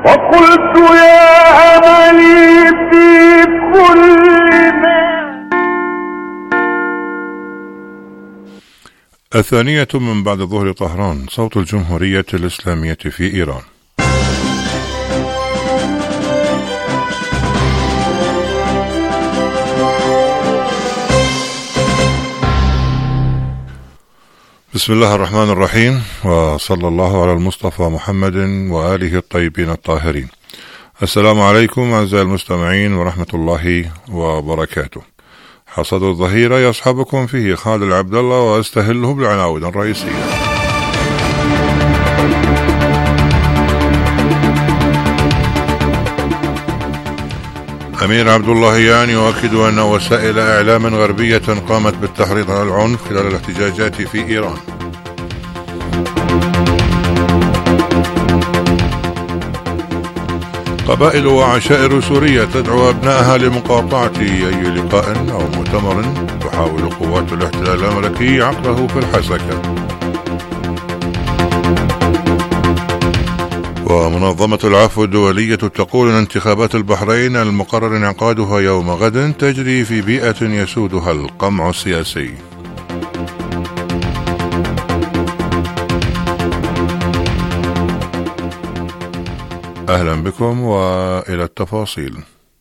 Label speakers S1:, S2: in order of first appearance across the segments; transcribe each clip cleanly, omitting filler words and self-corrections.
S1: وقلت يا أملي في كل ما.
S2: الثانية من بعد ظهر طهران، صوت الجمهورية الإسلامية في إيران. بسم الله الرحمن الرحيم، وصلى الله على المصطفى محمد وآله الطيبين الطاهرين. السلام عليكم أعزائي المستمعين ورحمة الله وبركاته. حصد الظهيرة يصحبكم فيه خالد العبد الله، وأستهله بالعناوين الرئيسية. أمير عبد اللهيان يؤكد أن وسائل إعلام غربية قامت بالتحريض على العنف خلال الاحتجاجات في إيران. قبائل وعشائر سوريا تدعو أبنائها لمقاطعة أي لقاء أو مؤتمر تحاول قوات الاحتلال الأمريكي عقده في الحسكة. ومنظمة العفو الدولية تقول أن انتخابات البحرين المقرر انعقادها يوم غد تجري في بيئة يسودها القمع السياسي. أهلا بكم وإلى التفاصيل.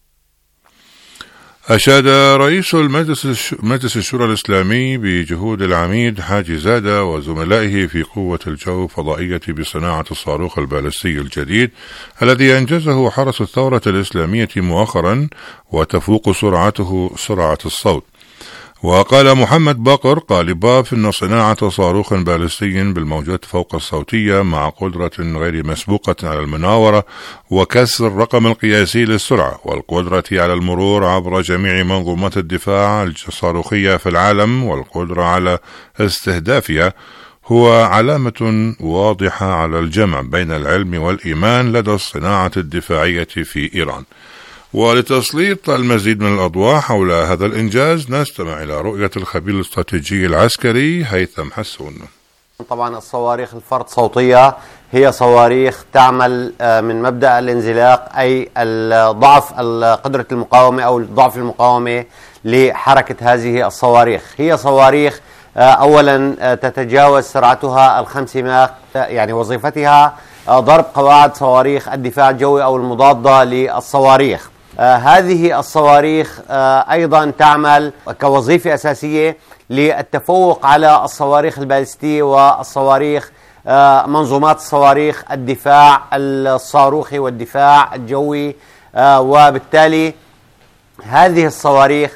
S2: أشاد رئيس مجلس الشورى الإسلامي بجهود العميد حاجي زادة وزملائه في قوة الجو الفضائية بصناعة الصاروخ البالستي الجديد الذي أنجزه حرس الثورة الإسلامية مؤخرا، وتفوق سرعته سرعة الصوت. وقال محمد باقر قالباف إن صناعة صاروخ بالستي بالموجات فوق الصوتية مع قدرة غير مسبوقة على المناورة وكسر الرقم القياسي للسرعة والقدرة على المرور عبر جميع منظومات الدفاع الصاروخية في العالم والقدرة على استهدافها هو علامة واضحة على الجمع بين العلم والإيمان لدى الصناعة الدفاعية في إيران. ولتسليط المزيد من الأضواء حول هذا الإنجاز نستمع إلى رؤية الخبير الاستراتيجي العسكري هيثم حسون.
S3: طبعا الصواريخ الفرد صوتية هي صواريخ تعمل من مبدأ الانزلاق، أي ضعف قدرة المقاومة أو ضعف المقاومة لحركة هذه الصواريخ. هي صواريخ أولا تتجاوز سرعتها 5 ماخ، يعني وظيفتها ضرب قواعد صواريخ الدفاع الجوي أو المضادة للصواريخ. هذه الصواريخ أيضا تعمل كوظيفة أساسية للتفوق على الصواريخ البالستية والصواريخ منظومات الصواريخ الدفاع الصاروخي والدفاع الجوي. وبالتالي هذه الصواريخ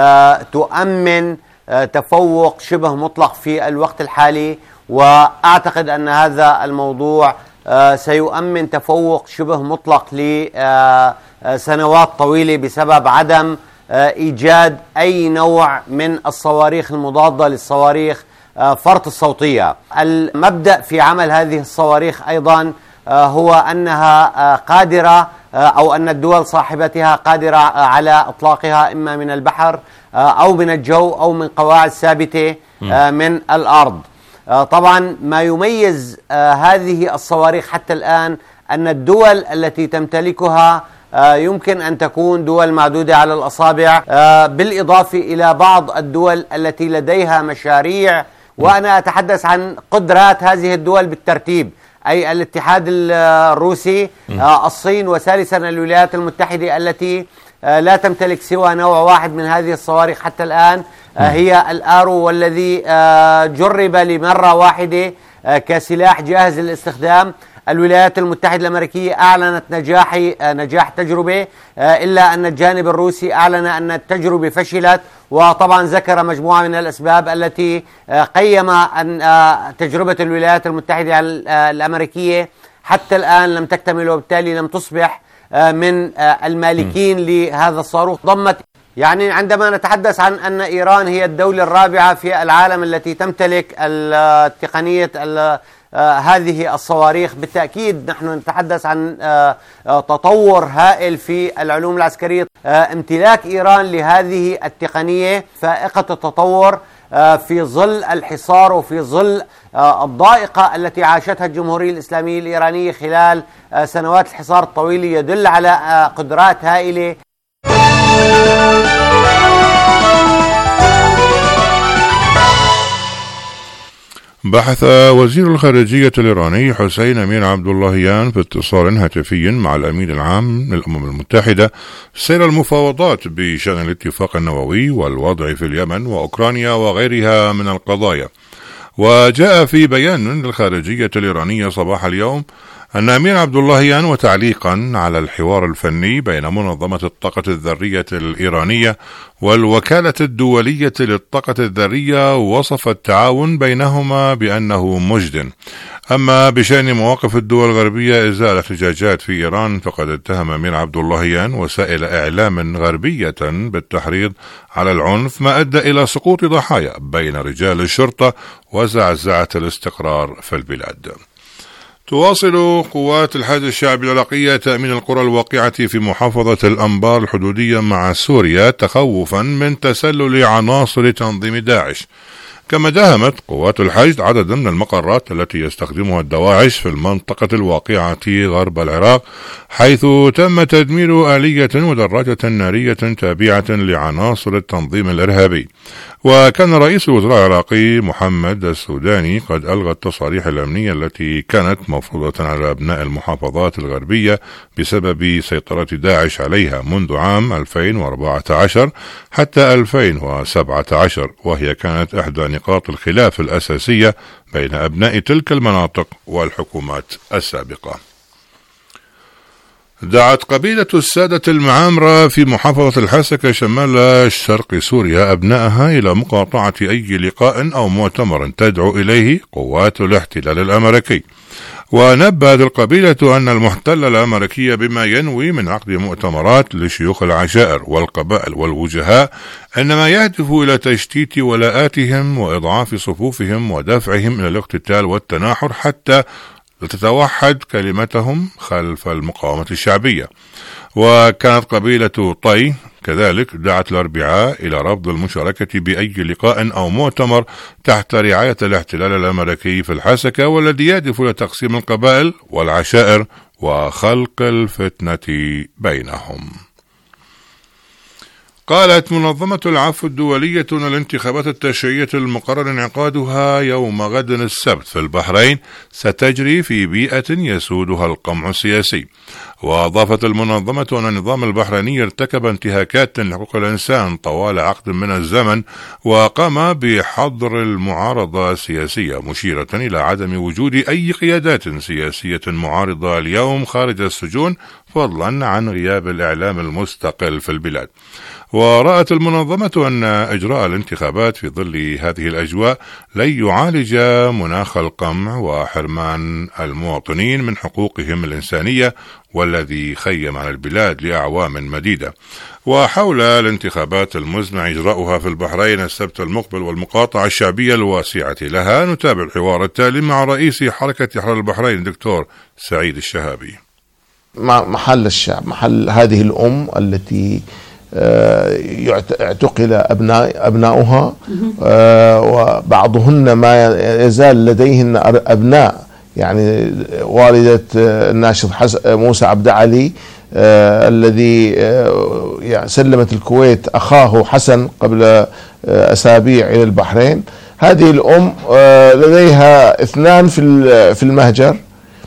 S3: تؤمن تفوق شبه مطلق في الوقت الحالي، وأعتقد أن هذا الموضوع سيؤمن تفوق شبه مطلق لسنوات طويلة بسبب عدم إيجاد أي نوع من الصواريخ المضادة للصواريخ فرط الصوتية. المبدأ في عمل هذه الصواريخ أيضا هو أنها قادرة أو أن الدول صاحبتها قادرة على إطلاقها إما من البحر أو من الجو أو من قواعد ثابتة من الأرض. طبعا ما يميز هذه الصواريخ حتى الآن أن الدول التي تمتلكها يمكن أن تكون دول معدودة على الأصابع، بالإضافة إلى بعض الدول التي لديها مشاريع، وأنا أتحدث عن قدرات هذه الدول بالترتيب، أي الاتحاد الروسي، الصين، وثالثا الولايات المتحدة التي لا تمتلك سوى نوع واحد من هذه الصواريخ حتى الآن، هي الآرو، والذي جرب لمرة واحدة كسلاح جاهز للاستخدام. الولايات المتحدة الأمريكية أعلنت نجاح تجربة، إلا أن الجانب الروسي أعلن أن التجربة فشلت، وطبعا ذكر مجموعة من الأسباب التي قيم أن تجربة الولايات المتحدة الأمريكية حتى الآن لم تكتمل، وبالتالي لم تصبح من المالكين لهذا الصاروخ. ضمت يعني عندما نتحدث عن أن إيران هي الدولة الرابعة في العالم التي تمتلك تقنية هذه الصواريخ، بالتأكيد نحن نتحدث عن تطور هائل في العلوم العسكرية. امتلاك إيران لهذه التقنية فائقة التطور في ظل الحصار وفي ظل الضائقة التي عاشتها الجمهورية الإسلامية الإيرانية خلال سنوات الحصار الطويل يدل على قدرات هائلة.
S2: بحث وزير الخارجية الإيراني حسين أمين عبد اللهيان في اتصال هاتفي مع الأمين العام للأمم المتحدة سير المفاوضات بشأن الاتفاق النووي والوضع في اليمن وأوكرانيا وغيرها من القضايا. وجاء في بيان للخارجية الإيرانية صباح اليوم أن أمين عبد اللهيان وتعليقا على الحوار الفني بين منظمة الطاقة الذرية الإيرانية والوكالة الدولية للطاقة الذرية وصف التعاون بينهما بأنه مجد. أما بشأن مواقف الدول الغربية إزاء الاحتجاجات في إيران فقد اتهم أمين عبد اللهيان وسائل إعلام غربية بالتحريض على العنف ما أدى إلى سقوط ضحايا بين رجال الشرطة وزعزعة الاستقرار في البلاد. تواصل قوات الحشد الشعبي العراقية تأمين القرى الواقعة في محافظة الأنبار الحدودية مع سوريا تخوفا من تسلل عناصر تنظيم داعش. كما داهمت قوات الحشد عددا من المقرات التي يستخدمها الدواعش في المنطقة الواقعة غرب العراق، حيث تم تدمير آلية ودراجة نارية تابعة لعناصر التنظيم الإرهابي. وكان رئيس الوزراء العراقي محمد السوداني قد ألغى التصاريح الأمنية التي كانت مفروضة على أبناء المحافظات الغربية بسبب سيطرة داعش عليها منذ عام 2014 حتى 2017، وهي كانت إحدى نقاط الخلاف الأساسية بين أبناء تلك المناطق والحكومات السابقة. دعت قبيلة السادة المعامرة في محافظة الحسكة شمال شرق سوريا أبنائها إلى مقاطعة أي لقاء أو مؤتمر تدعو إليه قوات الاحتلال الأمريكي. ونبهت القبيلة أن المحتل الأمريكي بما ينوي من عقد مؤتمرات لشيوخ العشائر والقبائل والوجهاء إنما يهدف إلى تشتيت ولاءاتهم وإضعاف صفوفهم ودفعهم إلى الاقتتال والتناحر حتى لتتوحد كلمتهم خلف المقاومة الشعبية. وكانت قبيلة طي كذلك دعت الأربعاء إلى رفض المشاركة بأي لقاء أو مؤتمر تحت رعاية الاحتلال الأمريكي في الحسكة، والذي يهدف إلى تقسيم القبائل والعشائر وخلق الفتنة بينهم. قالت منظمة العفو الدولية أن الانتخابات التشريعية المقرر انعقادها يوم غد السبت في البحرين ستجري في بيئة يسودها القمع السياسي. وأضافت المنظمة أن النظام البحريني ارتكب انتهاكات لحقوق الإنسان طوال عقد من الزمن وقام بحظر المعارضة السياسية، مشيرة إلى عدم وجود أي قيادات سياسية معارضة اليوم خارج السجون فضلا عن غياب الإعلام المستقل في البلاد. ورأت المنظمة أن إجراء الانتخابات في ظل هذه الأجواء لن يعالج مناخ القمع وحرمان المواطنين من حقوقهم الإنسانية والذي خيم على البلاد لأعوام مديدة. وحول الانتخابات المزمع إجراؤها في البحرين السبت المقبل والمقاطعة الشعبية الواسعة لها، نتابع الحوار التالي مع رئيس حركة إحرار البحرين الدكتور سعيد الشهابي.
S4: محل الشعب، محل هذه الأم التي اعتقل أبناؤها وبعضهن ما يزال لديهن أبناء، يعني والدة الناشط موسى عبد علي الذي سلمت الكويت أخاه حسن قبل أسابيع إلى البحرين. هذه الأم لديها 2 في المهجر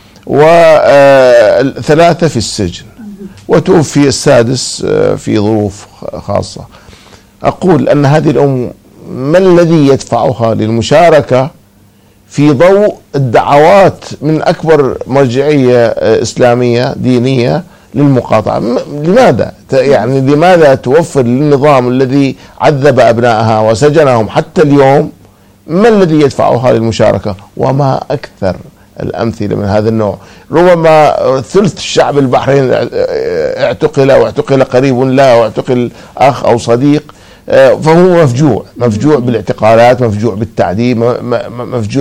S4: و3 في السجن، وتوفي السادس في ظروف خاصة. أقول أن هذه الأم ما الذي يدفعها للمشاركة في ضوء الدعوات من أكبر مرجعية إسلامية دينية للمقاطعة؟ لماذا؟ يعني لماذا توفر للنظام الذي عذب أبنائها وسجنهم حتى اليوم، ما الذي يدفعها للمشاركة؟ وما أكثر الأمثلة من هذا النوع. ربما ثلث الشعب البحرين اعتقل واعتقل قريب له واعتقل أخ أو صديق، فهو مفجوع بالاعتقالات، مفجوع بالتعذيب، مفجوع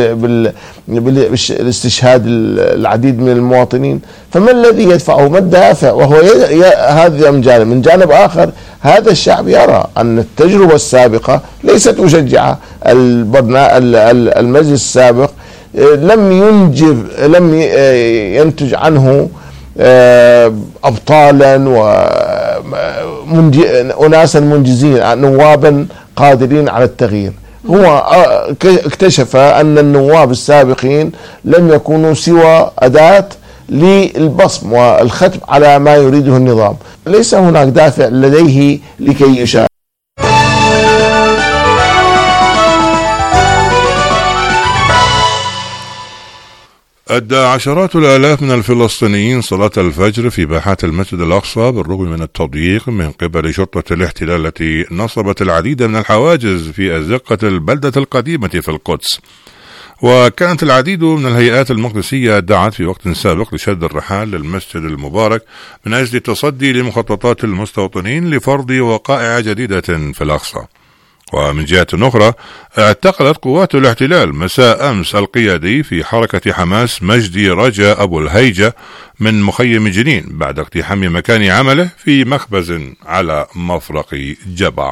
S4: بالاستشهاد العديد من المواطنين. فما الذي يدفعه؟ ما الدافع؟ وهو هذا من جانب آخر هذا الشعب يرى أن التجربة السابقة ليست مشجعة. المجلس السابق لم ينتج عنه أبطالا وأناسا منجزين، نوابا قادرين على التغيير. هو اكتشف أن النواب السابقين لم يكونوا سوى أداة للبصم والختم على ما يريده النظام، ليس هناك دافع لديه لكي يشارك.
S2: أدى عشرات الآلاف من الفلسطينيين صلاة الفجر في باحات المسجد الأقصى بالرغم من التضييق من قبل شرطة الاحتلال التي نصبت العديد من الحواجز في أزقة البلدة القديمة في القدس. وكانت العديد من الهيئات المقدسية دعت في وقت سابق لشد الرحال للمسجد المبارك من أجل التصدي لمخططات المستوطنين لفرض وقائع جديدة في الأقصى. ومن جهة أخرى اعتقلت قوات الاحتلال مساء أمس القيادي في حركة حماس مجدي رجا أبو الهيجة من مخيم جنين بعد اقتحام مكان عمله في مخبز على مفرق جبع.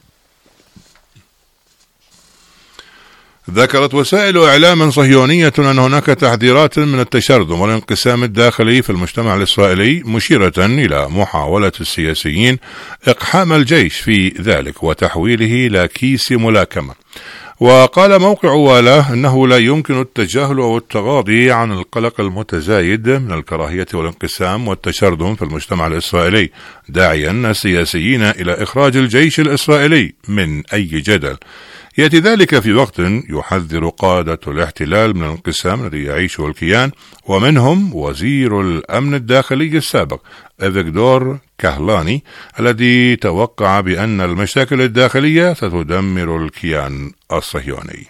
S2: ذكرت وسائل إعلام صهيونية أن هناك تحذيرات من التشرذم والانقسام الداخلي في المجتمع الإسرائيلي، مشيرة إلى محاولة السياسيين إقحام الجيش في ذلك وتحويله إلى كيس ملاكمة. وقال موقع والاه أنه لا يمكن التجاهل أو التغاضي عن القلق المتزايد من الكراهية والانقسام والتشرذم في المجتمع الإسرائيلي، داعيا السياسيين إلى إخراج الجيش الإسرائيلي من أي جدل. يأتي ذلك في وقت يحذر قادة الاحتلال من الانقسام الذي يعيشه الكيان، ومنهم وزير الأمن الداخلي السابق أفيغدور كهلاني الذي توقع بأن المشاكل الداخلية ستدمر الكيان الصهيوني.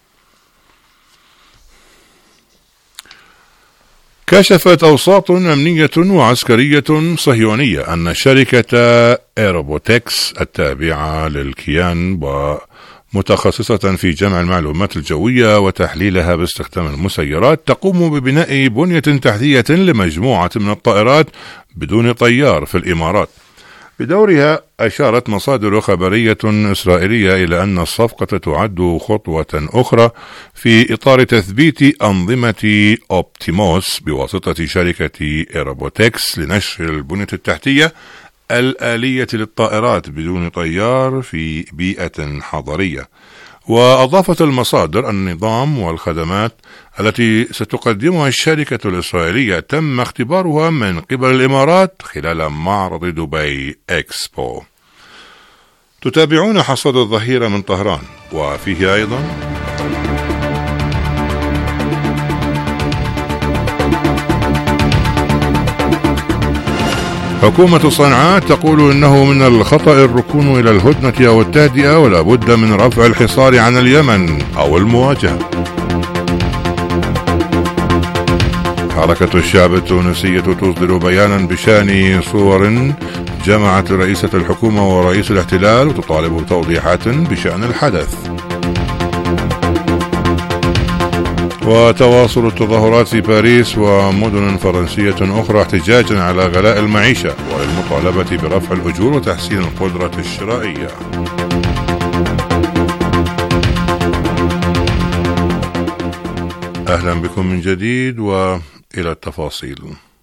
S2: كشفت أوساط أمنية وعسكرية صهيونية أن شركة إيروبوتكس التابعة للكيان متخصصة في جمع المعلومات الجوية وتحليلها باستخدام المسيرات تقوم ببناء بنية تحتية لمجموعة من الطائرات بدون طيار في الإمارات. بدورها أشارت مصادر خبرية إسرائيلية إلى أن الصفقة تعد خطوة أخرى في إطار تثبيت أنظمة أوبتيموس بواسطة شركة إيروبوتكس لنشر البنية التحتية الآلية للطائرات بدون طيار في بيئة حضرية. وأضافت المصادر أن النظام والخدمات التي ستقدمها الشركة الإسرائيلية تم اختبارها من قبل الإمارات خلال معرض دبي إكسبو. تتابعون حصاد الظهيرة من طهران، وفيه أيضا حكومة صنعاء تقول إنه من الخطأ الركون إلى الهدنة أو التهدئة، ولا بد من رفع الحصار عن اليمن أو المواجهة. حركة الشعب التونسية تصدر بيانا بشأن صور جمعت رئيسة الحكومة ورئيس الاحتلال وتطالب بتوضيحات بشأن الحدث. وتواصل التظاهرات في باريس ومدن فرنسية أخرى احتجاجا على غلاء المعيشة وللمطالبة برفع الأجور وتحسين القدرة الشرائية. أهلا بكم من جديد وإلى التفاصيل.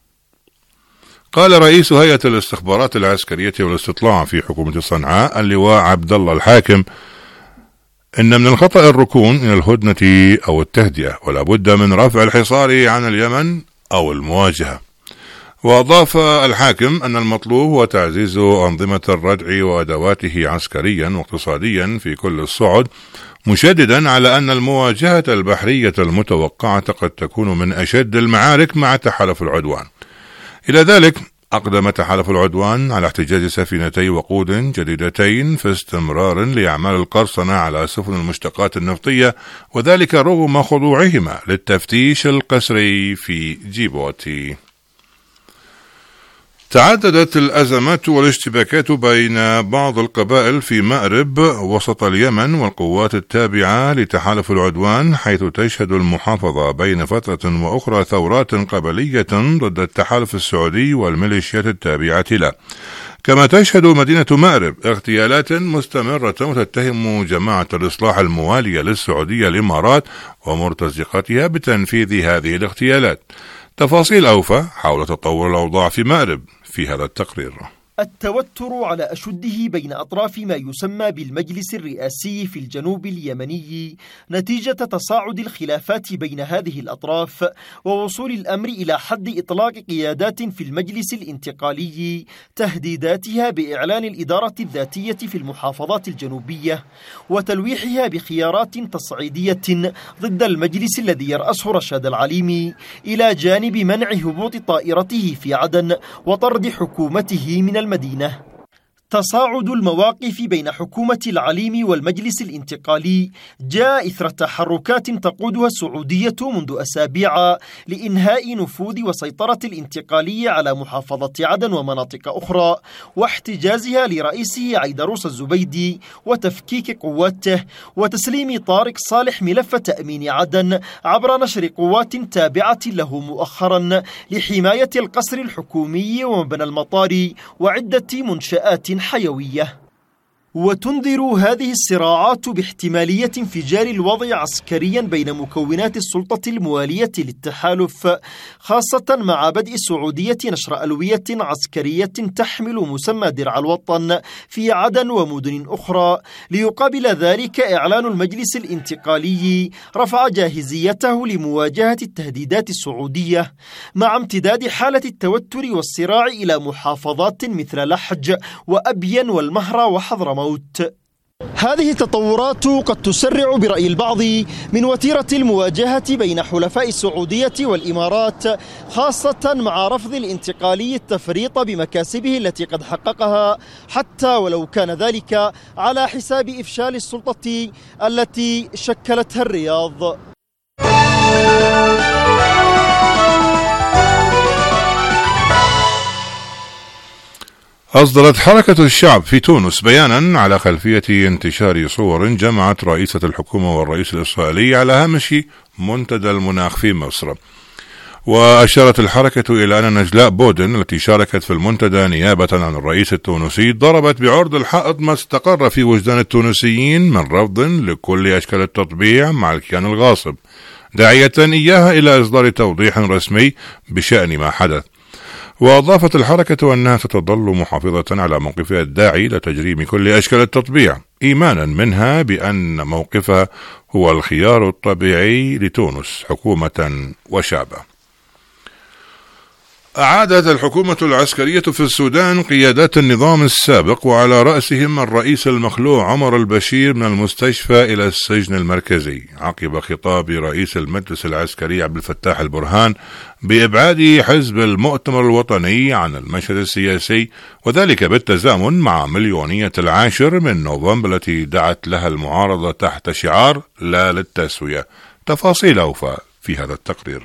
S2: قال رئيس هيئة الاستخبارات العسكرية والاستطلاع في حكومة صنعاء اللواء عبد الله الحاكم إن من الخطأ الركون إلى الهدنة أو التهدئة، ولا بد من رفع الحصار عن اليمن أو المواجهة. وأضاف الحاكم أن المطلوب هو تعزيز أنظمة الردع وأدواته عسكريا واقتصاديا في كل الصعد، مشددا على أن المواجهة البحرية المتوقعة قد تكون من أشد المعارك مع تحالف العدوان. إلى ذلك أقدم تحالف العدوان على احتجاز سفينتي وقود جديدتين في استمرار لأعمال القرصنة على سفن المشتقات النفطية، وذلك رغم خضوعهما للتفتيش القسري في جيبوتي. تعددت الأزمات والاشتباكات بين بعض القبائل في مأرب وسط اليمن والقوات التابعة لتحالف العدوان، حيث تشهد المحافظة بين فترة وأخرى ثورات قبلية ضد التحالف السعودي والميليشيات التابعة له. كما تشهد مدينة مأرب اغتيالات مستمرة وتتهم جماعة الإصلاح الموالية للسعودية الإمارات ومرتزقتها بتنفيذ هذه الاغتيالات. تفاصيل أوفى حول تطور الأوضاع في مأرب في هذا التقرير.
S5: التوتر على أشده بين أطراف ما يسمى بالمجلس الرئاسي في الجنوب اليمني نتيجة تصاعد الخلافات بين هذه الأطراف ووصول الأمر إلى حد إطلاق قيادات في المجلس الانتقالي تهديداتها بإعلان الإدارة الذاتية في المحافظات الجنوبية وتلويحها بخيارات تصعيدية ضد المجلس الذي يرأسه رشاد العليمي، إلى جانب منع هبوط طائرته في عدن وطرد حكومته من المدينة. تصاعد المواقف بين حكومة العليمي والمجلس الانتقالي جاء إثر تحركات تقودها السعودية منذ أسابيع لإنهاء نفوذ وسيطرة الانتقالية على محافظة عدن ومناطق أخرى، واحتجازها لرئيسه عيدروس الزبيدي وتفكيك قواته، وتسليم طارق صالح ملف تأمين عدن عبر نشر قوات تابعة له مؤخرا لحماية القصر الحكومي ومبنى المطار وعدة منشآت حيوية. وتنذر هذه الصراعات باحتمالية انفجار الوضع عسكريا بين مكونات السلطة الموالية للتحالف، خاصة مع بدء السعودية نشر ألوية عسكرية تحمل مسمى درع الوطن في عدن ومدن أخرى، ليقابل ذلك إعلان المجلس الانتقالي رفع جاهزيته لمواجهة التهديدات السعودية، مع امتداد حالة التوتر والصراع إلى محافظات مثل لحج وأبين والمهرة وحضرموت. هذه التطورات قد تسرع برأي البعض من وتيرة المواجهة بين حلفاء السعودية والإمارات، خاصة مع رفض الانتقالي التفريط بمكاسبه التي قد حققها، حتى ولو كان ذلك على حساب إفشال السلطة التي شكلتها الرياض.
S2: أصدرت حركة الشعب في تونس بيانا على خلفية انتشار صور جمعت رئيسة الحكومة والرئيس الإسرائيلي على هامش منتدى المناخ في مصر. وأشارت الحركة إلى أن نجلاء بودن التي شاركت في المنتدى نيابة عن الرئيس التونسي ضربت بعرض الحائط ما استقر في وجدان التونسيين من رفض لكل أشكال التطبيع مع الكيان الغاصب، داعية إياها إلى إصدار توضيح رسمي بشأن ما حدث. وأضافت الحركة أنها ستظل محافظة على موقفها الداعي لتجريم كل أشكال التطبيع، إيمانا منها بأن موقفها هو الخيار الطبيعي لتونس حكومة وشعبا. أعادت الحكومة العسكرية في السودان قيادات النظام السابق وعلى رأسهم الرئيس المخلوع عمر البشير من المستشفى إلى السجن المركزي، عقب خطاب رئيس المجلس العسكري عبد الفتاح البرهان بإبعاد حزب المؤتمر الوطني عن المشهد السياسي، وذلك بالتزامن مع مليونية 10 من نوفمبر التي دعت لها المعارضة تحت شعار لا للتسوية. تفاصيل أوفى في هذا التقرير.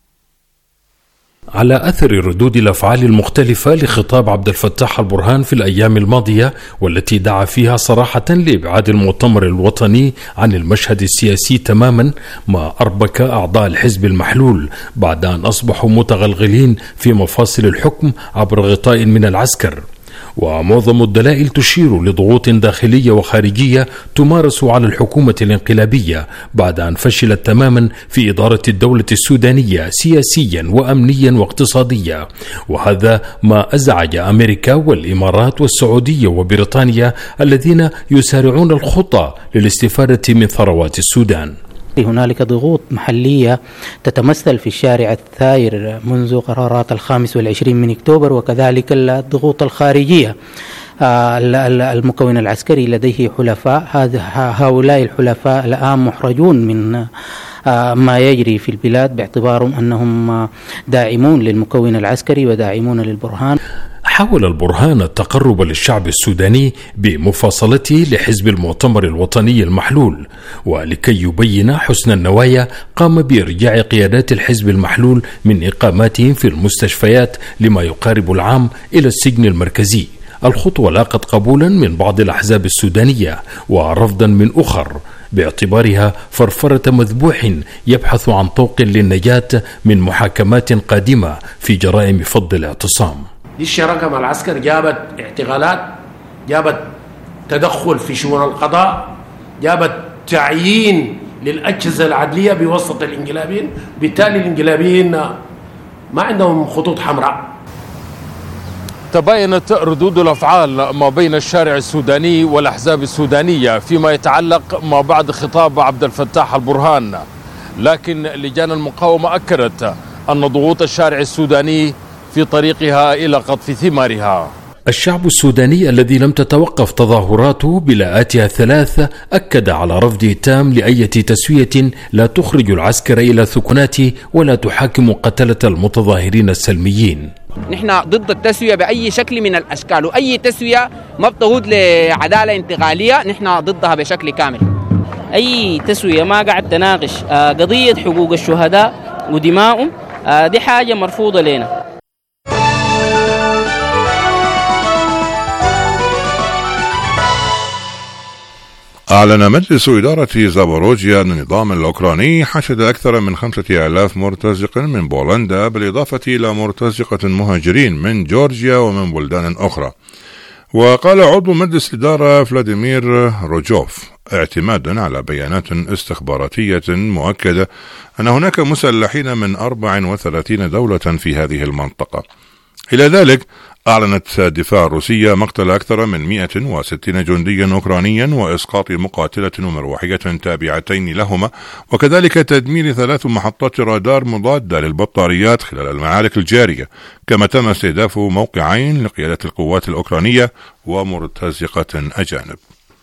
S6: على أثر ردود الأفعال المختلفة لخطاب عبد الفتاح البرهان في الأيام الماضية، والتي دعا فيها صراحة لإبعاد المؤتمر الوطني عن المشهد السياسي تماما، ما أربك أعضاء الحزب المحلول بعد أن أصبحوا متغلغلين في مفاصل الحكم عبر غطاء من العسكر. ومعظم الدلائل تشير لضغوط داخلية وخارجية تمارس على الحكومة الانقلابية بعد أن فشلت تماما في إدارة الدولة السودانية سياسيا وأمنيا واقتصاديا، وهذا ما أزعج أمريكا والإمارات والسعودية وبريطانيا الذين يسارعون الخطى للاستفادة من ثروات السودان.
S7: هنالك ضغوط محلية تتمثل في الشارع الثائر منذ قرارات 25 من أكتوبر، وكذلك الضغوط الخارجية. المكون العسكري لديه حلفاء، هؤلاء الحلفاء الآن محرجون من ما يجري في البلاد باعتبارهم أنهم داعمون للمكون العسكري وداعمون للبرهان.
S6: حاول البرهان التقرب للشعب السوداني بمفاصلته لحزب المؤتمر الوطني المحلول، ولكي يبين حسن النوايا قام بإرجاع قيادات الحزب المحلول من إقاماتهم في المستشفيات لما يقارب العام إلى السجن المركزي. الخطوة لاقت قبولا من بعض الأحزاب السودانية ورفضا من أخر، باعتبارها فرفرة مذبوح يبحث عن طوق للنجاة من محاكمات قادمة في جرائم فض الاعتصام.
S8: دي الشراكة مع العسكر جابت اعتقالات، جابت تدخل في شؤون القضاء، جابت تعيين للأجهزة العدلية بواسطة الإنقلابيين. بالتالي الإنقلابيين ما عندهم خطوط حمراء.
S6: تباينت ردود الأفعال ما بين الشارع السوداني والأحزاب السودانية فيما يتعلق ما بعد خطاب عبد الفتاح البرهان، لكن لجان المقاومة أكدت أن ضغوط الشارع السوداني في طريقها إلى قطف ثمارها. الشعب السوداني الذي لم تتوقف تظاهراته بلاءاتها الثلاث أكد على رفضه التام لأي تسوية لا تخرج العسكر إلى الثكنات ولا تحاكم قتلة المتظاهرين السلميين.
S9: نحن ضد التسوية بأي شكل من الأشكال، وأي تسوية ما بتعود لعدالة انتقالية نحن ضدها بشكل كامل.
S10: أي تسوية ما قاعد تناقش قضية حقوق الشهداء ودمائهم، دي حاجة مرفوضة لنا.
S2: أعلن مجلس إدارة زابوروجيا أن النظام الأوكراني حشد أكثر من 5000 مرتزق من بولندا، بالإضافة إلى مرتزقة مهاجرين من جورجيا ومن بلدان أخرى. وقال عضو مجلس الإدارة فلاديمير روجوف اعتمادا على بيانات استخباراتية مؤكدة أن هناك مسلحين من 34 دولة في هذه المنطقة. إلى ذلك أعلنت الدفاع الروسية مقتل أكثر من 160 جنديا أوكرانيا وإسقاط مقاتلة ومروحية تابعتين لهما، وكذلك تدمير 3 محطات رادار مضادة للبطاريات خلال المعارك الجارية، كما تم استهداف موقعين لقيادة القوات الأوكرانية ومرتزقة أجانب.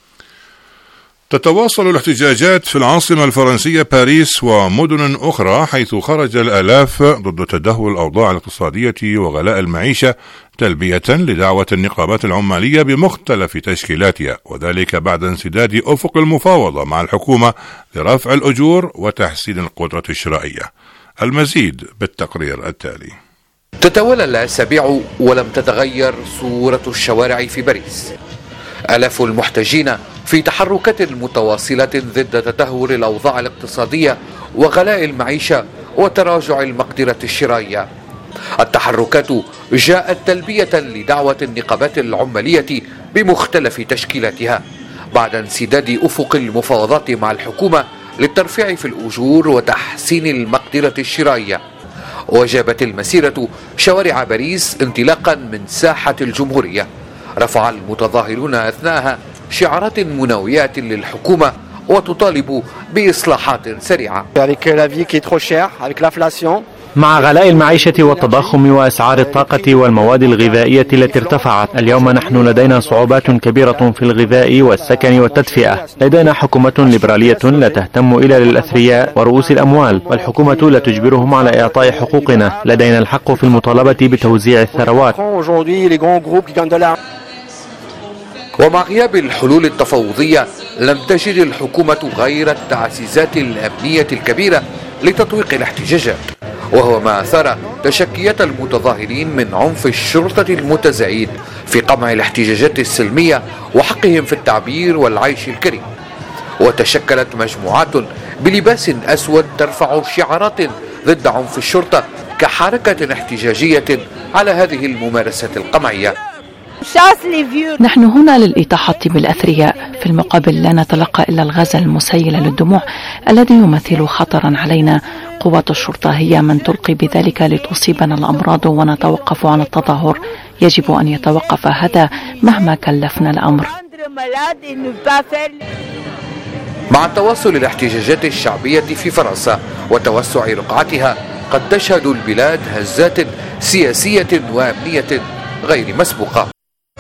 S2: تتواصل الاحتجاجات في العاصمة الفرنسية باريس ومدن أخرى، حيث خرج الآلاف ضد تدهور الأوضاع الاقتصادية وغلاء المعيشة، تلبية لدعوة النقابات العمالية بمختلف تشكيلاتها، وذلك بعد انسداد أفق المفاوضة مع الحكومة لرفع الأجور وتحسين القدرة الشرائية. المزيد بالتقرير التالي.
S11: تتوالى الأسابيع ولم تتغير صورة الشوارع في باريس. آلاف المحتجين في تحركات متواصلة ضد تدهور الأوضاع الاقتصادية وغلاء المعيشة وتراجع المقدرة الشرائية. التحركات جاءت تلبية لدعوة النقابات العمالية بمختلف تشكيلاتها بعد انسداد أفق المفاوضات مع الحكومة للترفيع في الأجور وتحسين المقدرة الشرائية. وجابت المسيرة شوارع باريس انطلاقا من ساحة الجمهورية. رفع المتظاهرون أثناءها شعارات مناويات للحكومة وتطالب بإصلاحات سريعة.
S12: مع غلاء المعيشة والتضخم وأسعار الطاقة والمواد الغذائية التي ارتفعت، اليوم نحن لدينا صعوبات كبيرة في الغذاء والسكن والتدفئة. لدينا حكومة ليبرالية لا تهتم إلا للأثرياء ورؤوس الأموال، والحكومة لا تجبرهم على إعطاء حقوقنا. لدينا الحق في المطالبة بتوزيع الثروات.
S11: ومع غياب الحلول التفاوضية لم تجد الحكومة غير التعزيزات الأمنية الكبيرة لتطويق الاحتجاجات، وهو ما أثار تشكيات المتظاهرين من عنف الشرطة المتزايد في قمع الاحتجاجات السلمية وحقهم في التعبير والعيش الكريم. وتشكلت مجموعات بلباس أسود ترفع شعارات ضد عنف الشرطة كحركة احتجاجية على هذه الممارسات القمعية.
S13: نحن هنا للإطاحة بالأثرياء، في المقابل لا نتلقى إلا الغاز المسيل للدموع الذي يمثل خطرا علينا. قوات الشرطة هي من تلقي بذلك لتصيبنا الأمراض ونتوقف عن التظاهر. يجب أن يتوقف هذا مهما كلفنا الأمر.
S11: مع تواصل الاحتجاجات الشعبية في فرنسا وتوسع رقعتها، قد تشهد البلاد هزات سياسية وأمنية غير مسبوقة.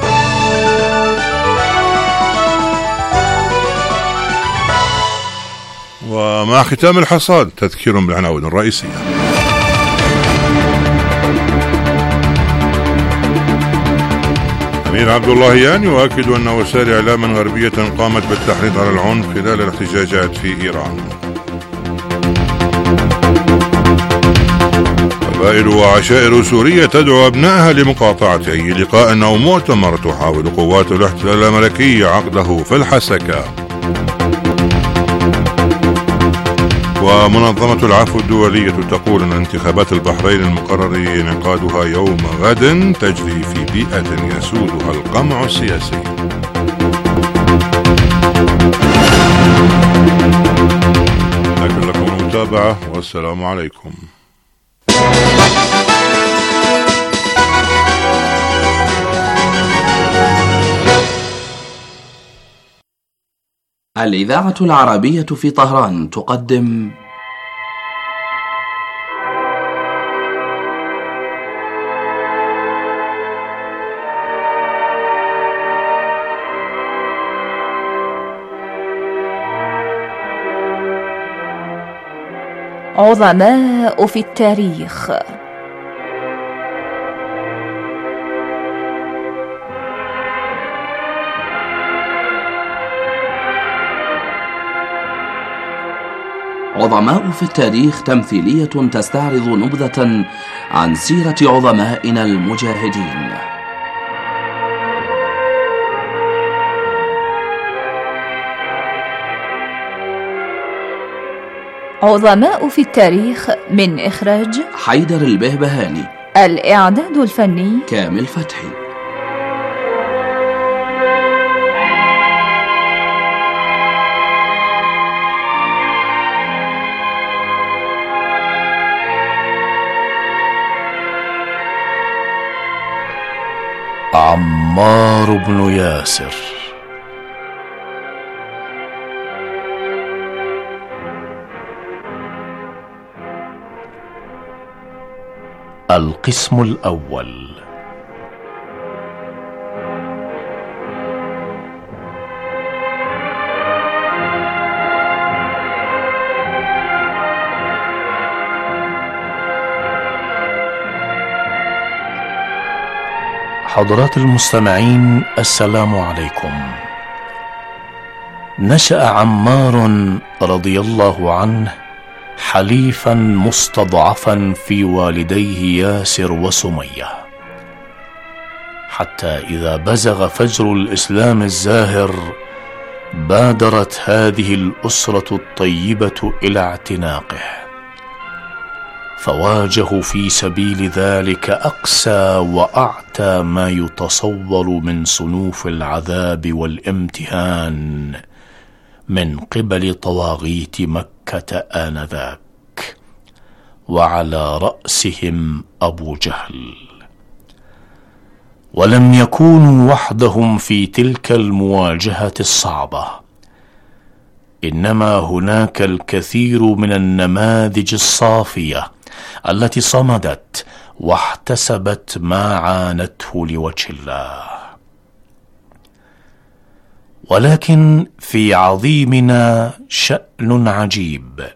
S2: ومع ختام الحصاد تذكير بالعناوين الرئيسية. أمير عبد اللهيان يؤكد أن وسائل إعلام غربية قامت بالتحريض على العنف خلال الاحتجاجات في إيران. قبائل وعشائر سورية تدعو أبنائها لمقاطعة أي لقاء أو مؤتمر تحاول قوات الاحتلال الأمريكي عقده في الحسكة. ومنظمة العفو الدولية تقول أن انتخابات البحرين المقرر انعقادها يوم غد تجري في بيئة يسودها القمع السياسي. شكرا لكم المتابعة والسلام عليكم.
S14: الإذاعة العربية في طهران تقدم
S15: عظماء في التاريخ.
S14: عظماء في التاريخ تمثيلية تستعرض نبذة عن سيرة عظمائنا المجاهدين.
S15: عظماء في التاريخ من إخراج
S14: حيدر البهبهاني.
S15: الإعداد الفني
S14: كامل فتحي.
S16: عمار بن ياسر. القسم الأول. حضرات المستمعين، السلام عليكم. نشأ عمار رضي الله عنه حليفا مستضعفا في والديه ياسر وسمية، حتى إذا بزغ فجر الإسلام الزاهر بادرت هذه الأسرة الطيبة إلى اعتناقه، فواجهوا في سبيل ذلك أقسى وأعتى ما يتصور من صنوف العذاب والامتهان من قبل طواغيت مكة آنذاك، وعلى رأسهم أبو جهل. ولم يكونوا وحدهم في تلك المواجهة الصعبة، إنما هناك الكثير من النماذج الصافية التي صمدت واحتسبت ما عانته لوجه الله. ولكن في عظيمنا شأن عجيب،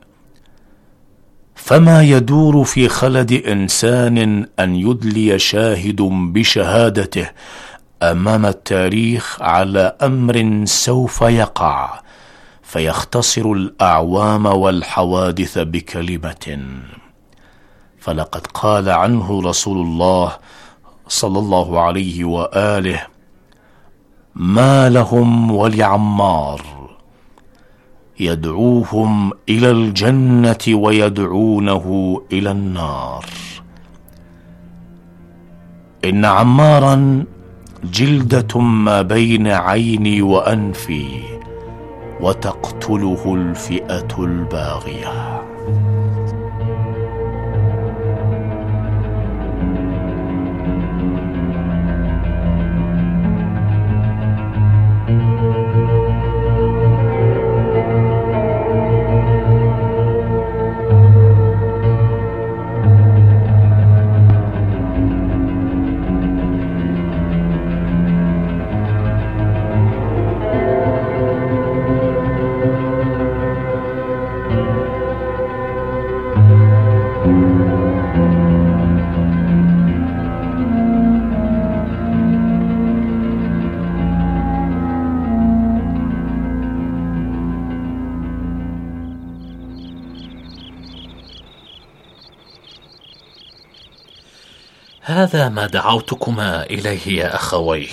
S16: فما يدور في خلد إنسان أن يدلي شاهد بشهادته أمام التاريخ على أمر سوف يقع، فيختصر الأعوام والحوادث بكلمة. فلقد قال عنه رسول الله صلى الله عليه وآله: ما لهم ولعمار، يدعوهم إلى الجنة ويدعونه إلى النار. إن عمارا جلدة ما بين عيني وأنفي، وتقتله الفئة الباغية.
S17: هذا ما دعوتكما إليه يا أخوي،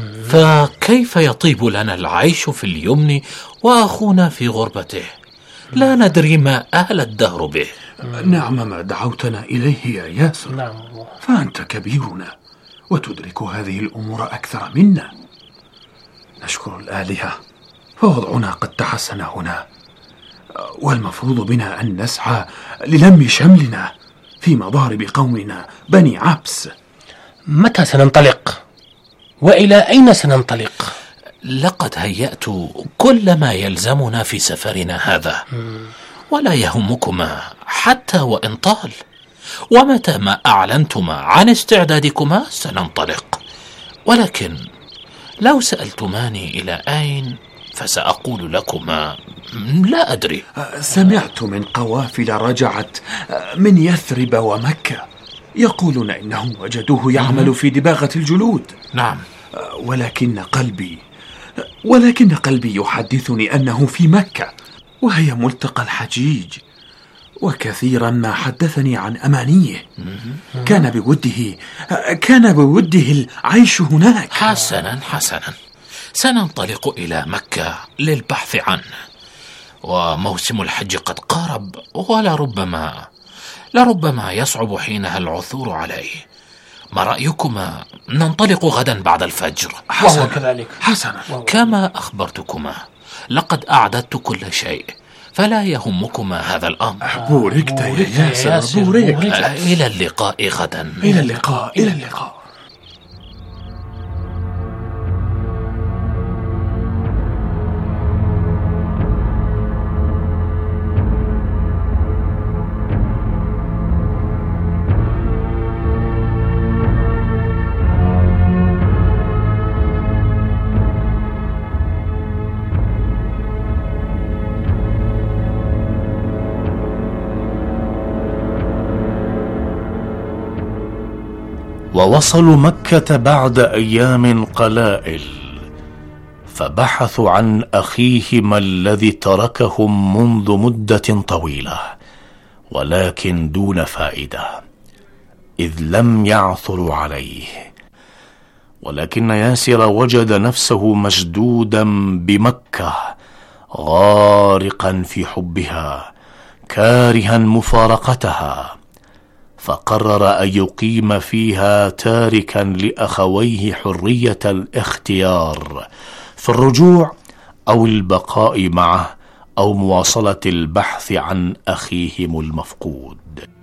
S17: فكيف يطيب لنا العيش في اليمن وأخونا في غربته؟ لا ندري ما آل الدهر به.
S16: نعم، ما دعوتنا إليه يا ياسر.
S8: نعم،
S16: فأنت كبيرنا وتدرك هذه الأمور أكثر منا. نشكر الآلهة فوضعنا قد تحسن هنا، والمفروض بنا أن نسعى للم شملنا في مضارب قومنا بني عبس.
S8: متى سننطلق؟ وإلى أين سننطلق؟
S17: لقد هيأت كل ما يلزمنا في سفرنا هذا، ولا يهمكما حتى وإن طال، ومتى ما أعلنتما عن استعدادكما سننطلق. ولكن لو سألتماني إلى أين فسأقول لكما لا أدري.
S16: سمعت من قوافل رجعت من يثرب ومكة يقولون إنهم وجدوه يعمل في دباغة الجلود.
S17: نعم،
S16: ولكن قلبي يحدثني أنه في مكة، وهي ملتقى الحجيج، وكثيرا ما حدثني عن أمانيه. كان بوده العيش هناك.
S17: حسنا، سننطلق إلى مكة للبحث عنه، وموسم الحج قد قارب، لربما يصعب حينها العثور عليه. ما رأيكما ننطلق غدا بعد الفجر؟
S8: وهو كذلك.
S16: حسنا.
S17: كما أخبرتكما لقد أعددت كل شيء، فلا يهمكما هذا الأمر.
S16: بوركت يا ياسر، بوركت.
S17: إلى اللقاء غدا.
S16: إلى اللقاء. ووصلوا مكة بعد أيام قلائل، فبحثوا عن أخيهما الذي تركهم منذ مدة طويلة، ولكن دون فائدة، إذ لم يعثروا عليه. ولكن ياسر وجد نفسه مشدودا بمكة، غارقا في حبها، كارها مفارقتها، فقرر أن يقيم فيها تاركا لأخويه حرية الاختيار في الرجوع أو البقاء معه أو مواصلة البحث عن أخيهم المفقود.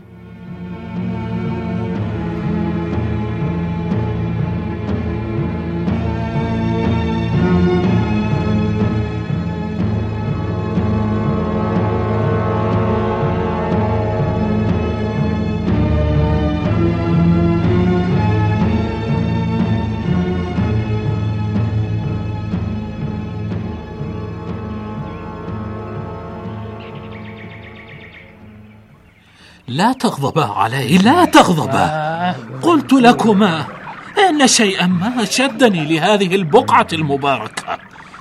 S17: لا تغضبا علي، لا تغضبا. قلت لكما إن شيئا ما شدني لهذه البقعة المباركة.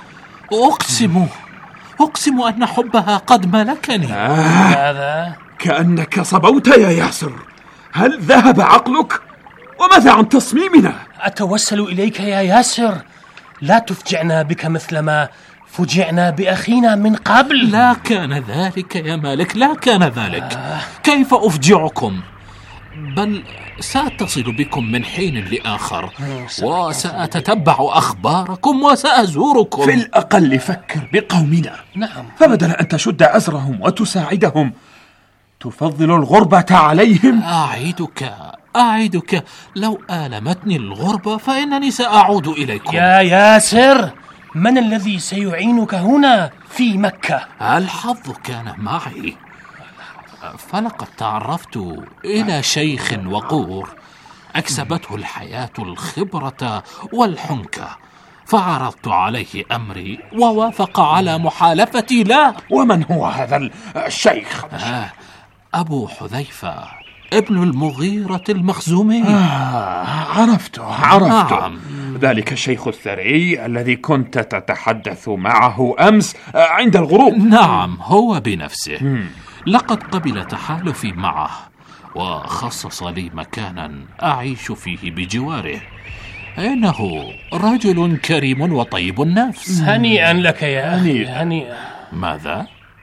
S17: أقسم أن حبها قد ملكني.
S16: هذا كأنك صبوت يا ياسر. هل ذهب عقلك؟ وماذا عن تصميمنا؟
S8: أتوسل إليك يا ياسر، لا تفجعنا بك مثلما فجعنا بأخينا من قبل.
S17: لا كان ذلك يا مالك، لا كان ذلك. كيف أفجعكم؟ بل سأتصل بكم من حين لآخر، وسأتتبع أخباركم وسأزوركم.
S16: في الأقل فكر بقومنا.
S8: نعم.
S16: فبدل أن تشد أزرهم وتساعدهم تفضل الغربة عليهم.
S17: أعيدك لو آلمتني الغربة فإنني سأعود إليكم.
S8: يا ياسر، من الذي سيعينك هنا في مكة؟
S17: الحظ كان معي، فلقد تعرفت إلى شيخ وقور أكسبته الحياة الخبرة والحنكة، فعرضت عليه أمري ووافق على محالفتي له.
S16: ومن هو هذا الشيخ؟
S17: أبو حذيفة ابن المغيرة المخزومي.
S16: عرفته.
S17: نعم.
S16: ذلك الشيخ الثري الذي كنت تتحدث معه أمس عند الغروب.
S17: نعم، هو بنفسه. لقد قبل تحالفي معه وخصص لي مكانا أعيش فيه بجواره. إنه رجل كريم وطيب النفس.
S8: هنيئا لك يا أخي، هنيئا.
S17: ماذا؟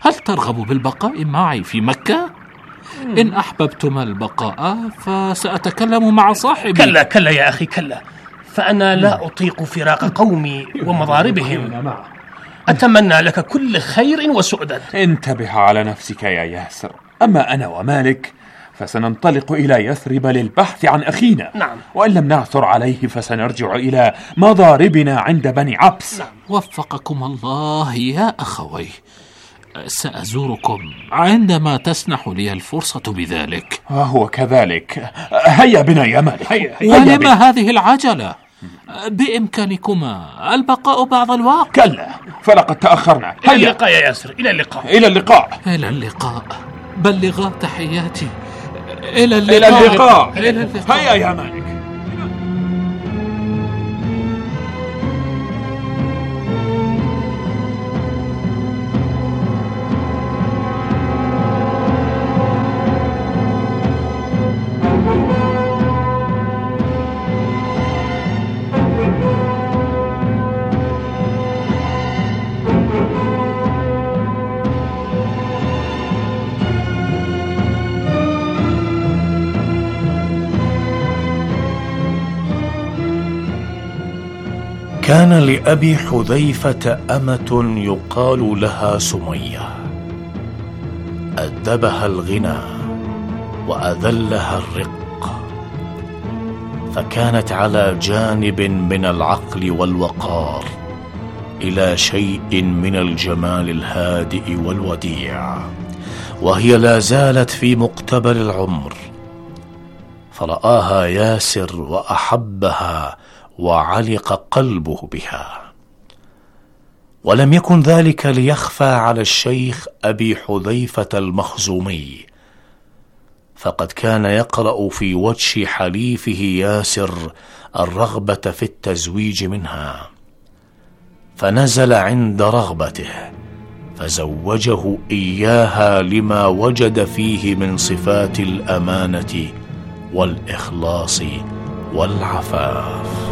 S17: هل ترغب بالبقاء معي في مكة؟ إن أحببتما البقاء فسأتكلم مع صاحبي.
S18: كلا كلا يا أخي كلا، فأنا لا أطيق فراق قومي ومضاربهم. أتمنى لك كل خير وسؤدد.
S19: انتبه على نفسك يا ياسر. أما أنا ومالك فسننطلق إلى يثرب للبحث عن أخينا.
S18: نعم.
S19: وإن لم نعثر عليه فسنرجع إلى مضاربنا عند بني عبس.
S18: نعم.
S17: وفقكم الله يا أخوي، سأزوركم عندما تسنح لي الفرصة بذلك.
S19: هو كذلك. هيا بنا يا مالك.
S18: هيا.
S17: ولما هذه العجلة؟ بإمكانكما البقاء بعض الوقت.
S19: كلا، فلقد تأخرنا.
S18: إلى اللقاء يا ياسر. إلى اللقاء.
S19: إلى اللقاء.
S17: إلى اللقاء. بلغا تحياتي. إلى
S19: اللقاء. هيا يا مالك.
S20: كان لأبي حذيفة أمة يقال لها سمية، أدبها الغنى وأذلها الرق، فكانت على جانب من العقل والوقار إلى شيء من الجمال الهادئ والوديع، وهي لا زالت في مقتبل العمر، فرآها ياسر وأحبها وعلق قلبه بها. ولم يكن ذلك ليخفى على الشيخ أبي حذيفة المخزومي، فقد كان يقرأ في وجه حليفه ياسر الرغبة في التزويج منها، فنزل عند رغبته فزوجه إياها لما وجد فيه من صفات الأمانة والإخلاص والعفاف.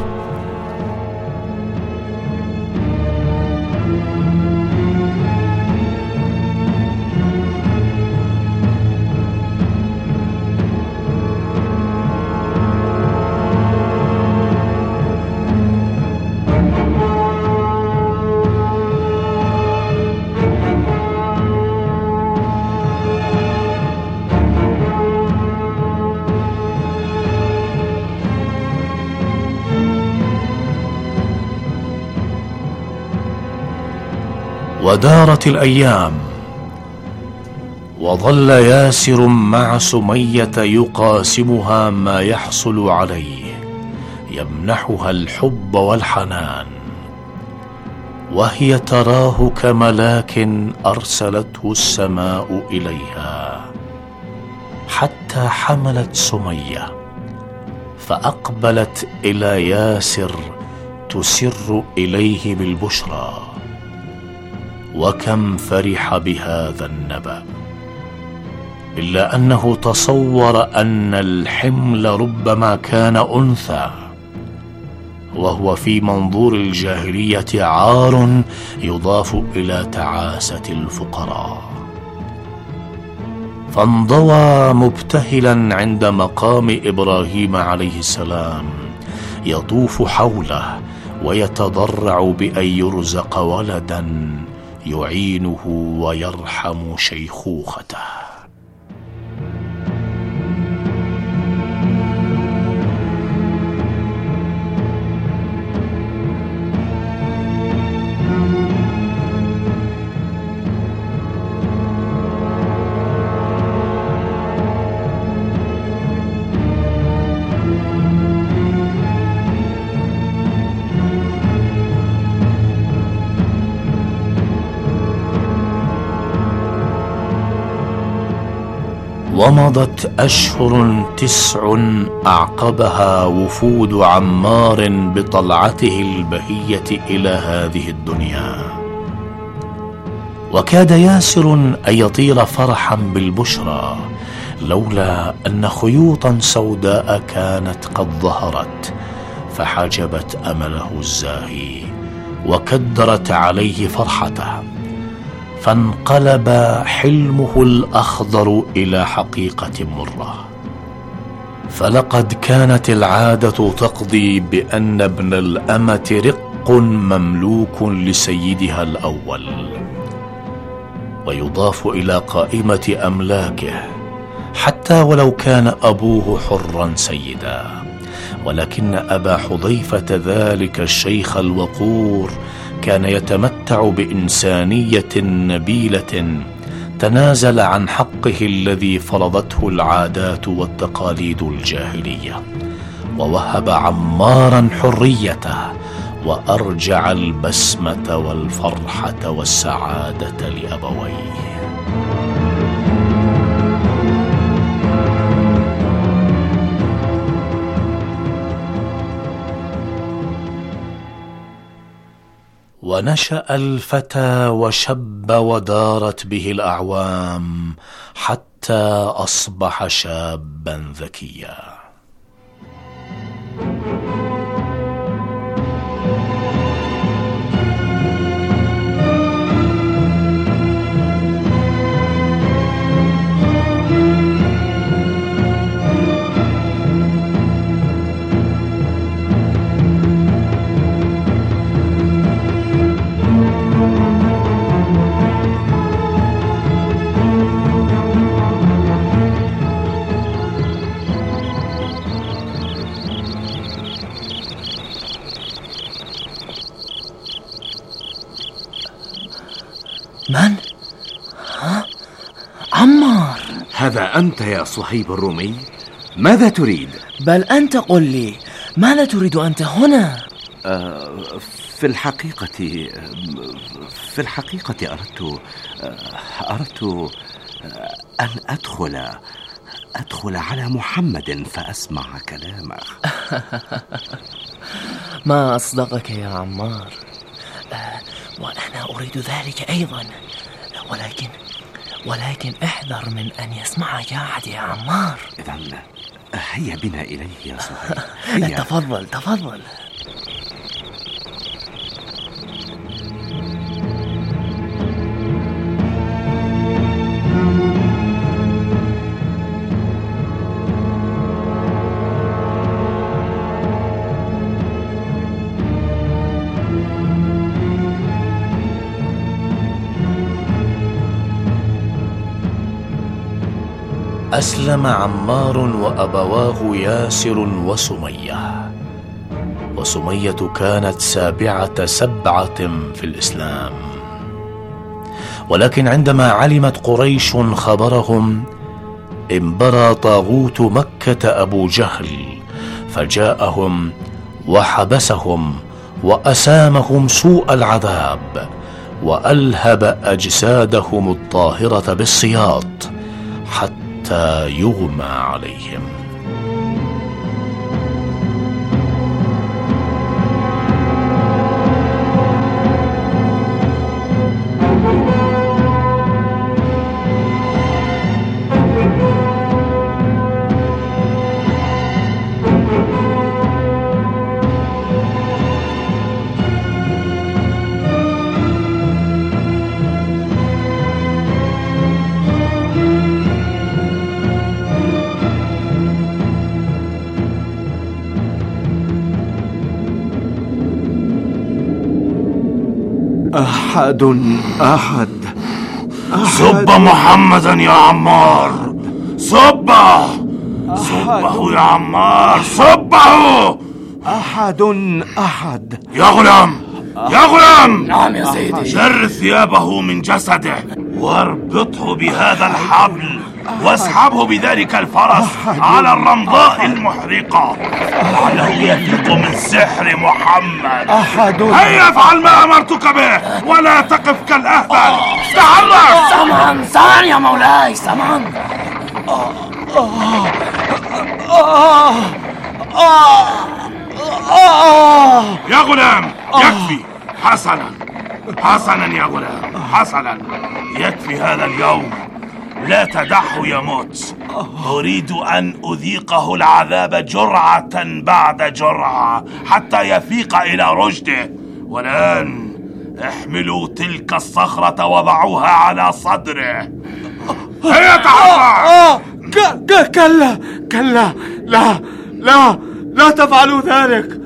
S20: ودارت الأيام، وظل ياسر مع سمية يقاسمها ما يحصل عليه، يمنحها الحب والحنان، وهي تراه كملاك أرسلته السماء إليها، حتى حملت سمية فأقبلت إلى ياسر تسر إليه بالبشرى. وكم فرح بهذا النبأ، إلا أنه تصور أن الحمل ربما كان أنثى، وهو في منظور الجاهلية عار يضاف إلى تعاسة الفقراء. فانضوى مبتهلا عند مقام إبراهيم عليه السلام، يطوف حوله ويتضرع بأن يرزق ولدا يعينه ويرحم شيخوخته. ومضت أشهر 9 أعقبها وفود عمار بطلعته البهية إلى هذه الدنيا، وكاد ياسر أن يطير فرحا بالبشرى، لولا أن خيوطا سوداء كانت قد ظهرت فحجبت أمله الزاهي وكدرت عليه فرحته، فانقلب حلمه الأخضر إلى حقيقة مرة. فلقد كانت العادة تقضي بأن ابن الأمة رق مملوك لسيدها الأول، ويضاف إلى قائمة أملاكه حتى ولو كان أبوه حرا سيدا. ولكن أبا حذيفة ذلك الشيخ الوقور كان يتمتع بإنسانية نبيلة، تنازل عن حقه الذي فرضته العادات والتقاليد الجاهلية، ووهب عمارا حريته، وأرجع البسمة والفرحة والسعادة لأبويه. ونشأ الفتى وشب ودارت به الأعوام حتى أصبح شابا ذكيا.
S21: من؟ ها؟ عمار،
S22: هذا أنت يا صهيب الرومي؟ ماذا تريد؟
S21: بل أنت قل لي، ماذا تريد أنت هنا؟
S22: في الحقيقة أردت أن أدخل على محمد فأسمع كلامه.
S21: ما أصدقك يا عمار، وأنا أريد ذلك أيضا، ولكن احذر من أن يسمعك أحد يا عمار.
S22: إذن هيا بنا إليه يا صهيب.
S21: تفضل.
S20: أسلم عمار وأبواه ياسر وسمية، وسمية كانت 7 في الإسلام. ولكن عندما علمت قريش خبرهم انبرى طاغوت مكة أبو جهل، فجاءهم وحبسهم وأسامهم سوء العذاب، وألهب أجسادهم الطاهرة بالسياط حتى يغمى عليهم.
S22: أحد
S23: صب محمدا يا عمار، صبه يا عمار، صبه.
S22: أحد
S23: يا غلام.
S21: نعم يا سيدي.
S23: جر ثيابه من جسده واربطه بهذا الحبل واسحبه بذلك الفرس على الرمضاء المحرقة لعله يفيق من سحر محمد. هيا افعل ما أمرتك به ولا تقف كالأهبل، تحرك.
S21: سمعا يا مولاي، سمعا.
S23: يا غلام يكفي. حسنا يا غلام، حسنا، يكفي هذا اليوم، لا تدعه يموت. أريد أن أذيقه العذاب جرعة بعد جرعة حتى يفيق إلى رشده. والآن احملوا تلك الصخرة وضعوها على صدره. هيا تحرك.
S1: كلا كلا، لا تفعلوا ذلك.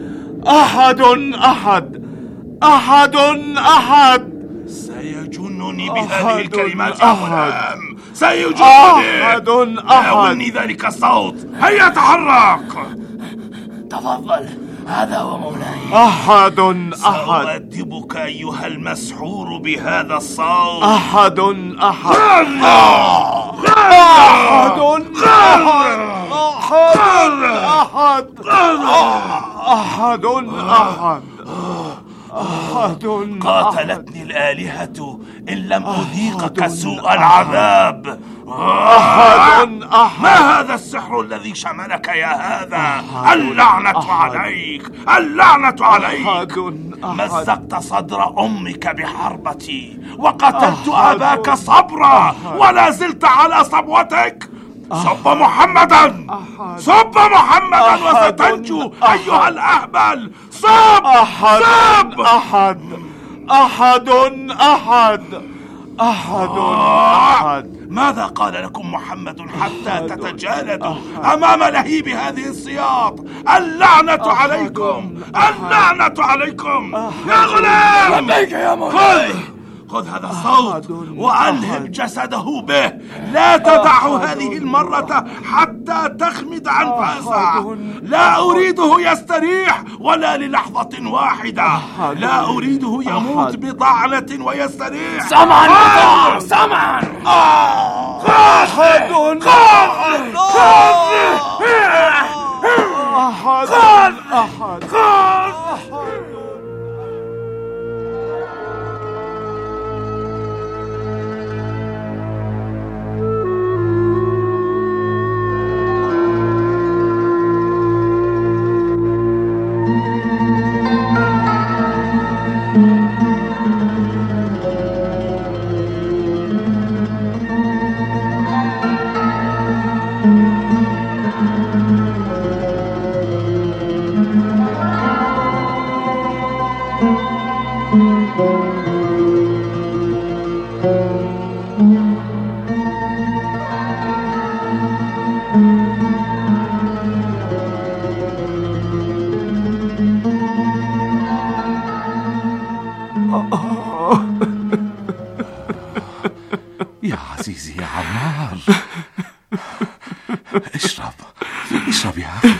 S1: أحد
S23: سيجنني بهذه الكلمات يا غلام، سيجنني. لا يغني ذلك الصوت. هيا تحرك.
S18: تفضل، هذا هو مولاي.
S23: سأؤدبك أيها المسحور بهذا الصوت.
S1: أحد
S23: قاتلتني الآلهة إن لم أذيقك سوء العذاب. ما هذا السحر الذي شملك يا هذا؟ اللعنة عليك، اللعنة عليك. مزقت صدر أمك بحربتي وقتلت أباك صبرا ولا زلت على صبوتك. صب محمدا، صب محمدا وستنجو أيها الأهبل. صب. أحد. ماذا قال لكم محمد حتى تتجالدوا أمام لهيب هذه السياط؟ اللعنة عليكم، اللعنة عليكم. يا غلام،
S18: لبيك يا مولاي.
S23: خذ هذا الصوت وألهب جسده به. لا تدعه هذه المرة حتى تخمد أنفاسه. لا أريده يستريح ولا للحظة واحدة. لا أريده يموت بضعنة ويستريح.
S18: سمعا سمعا.
S23: يا عزيزي يا عمار، اشرب يا أخي،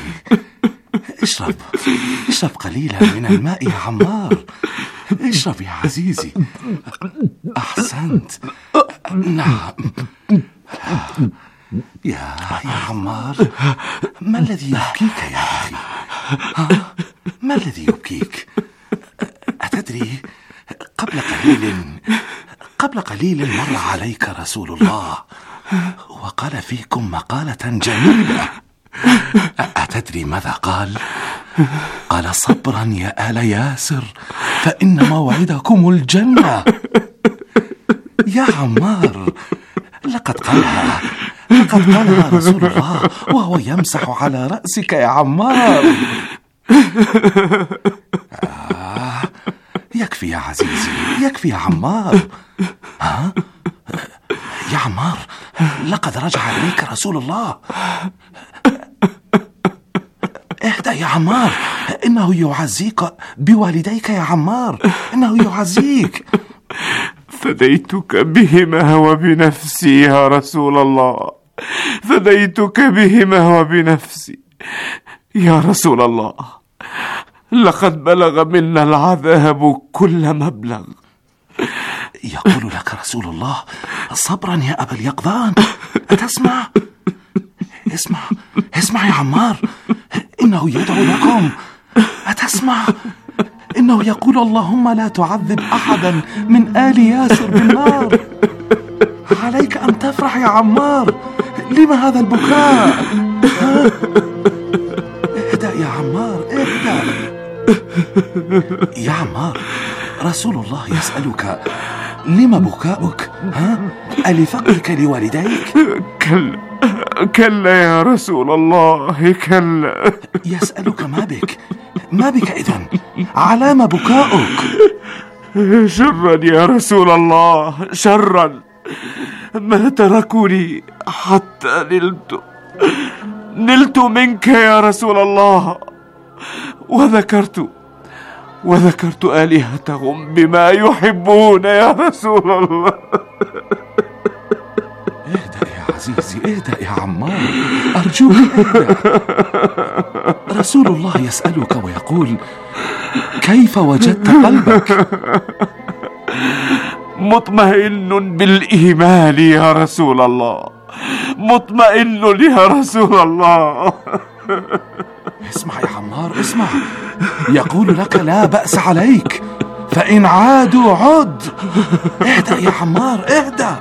S23: اشرب قليلا من الماء يا عمار. اشرب يا عزيزي. أحسنت. نعم يا عمار. ما الذي يبكيك يا أخي؟ ما الذي يبكيك؟ أتدري قبل قليل مر عليك رسول الله وقال فيكم مقالة جميلة. أتدري ماذا قال؟ قال: صبرا يا آل ياسر فإن موعدكم الجنة. يا عمار، لقد قالها رسول الله وهو يمسح على رأسك يا عمار. يكفي يا عزيزي، يكفي يا عمار. يا عمار، لقد رجع إليك رسول الله. اهدأ يا عمار، إنه يعزيك بوالديك يا عمار، إنه يعزيك.
S1: فديتك بهما وبنفسي يا رسول الله، فديتك بهما وبنفسي يا رسول الله. لقد بلغ منا العذاب كل مبلغ.
S23: يقول لك رسول الله: صبرا يا أبا اليقظان. أتسمع؟ اسمع يا عمار، إنه يدعو لكم. أتسمع؟ إنه يقول: اللهم لا تعذب أحدا من آل ياسر بالنار. عليك أن تفرح يا عمار. لما هذا البكاء؟ اهدأ يا عمار، اهدأ يا عمار. رسول الله يسألك: لما بكاؤك؟ ألفقرك لوالديك؟
S1: كلا يا رسول الله، كلا.
S23: يسألك: ما بك إذن؟ علام بكاؤك؟
S1: شرا يا رسول الله، شرا. ما تركوني حتى نلت منك يا رسول الله، وذكرت آلهتهم بما يحبون يا رسول الله.
S19: اهدأ يا عزيزي، اهدأ يا عمار، أرجوك اهدأ. رسول الله يسألك ويقول: كيف وجدت قلبك؟
S1: مطمئن بالإيمان يا رسول الله، مطمئن يا رسول الله.
S19: اسمع يا عمار، اسمع. يقول لك: لا بأس عليك، فإن عادوا عد. اهدأ يا عمار، اهدأ.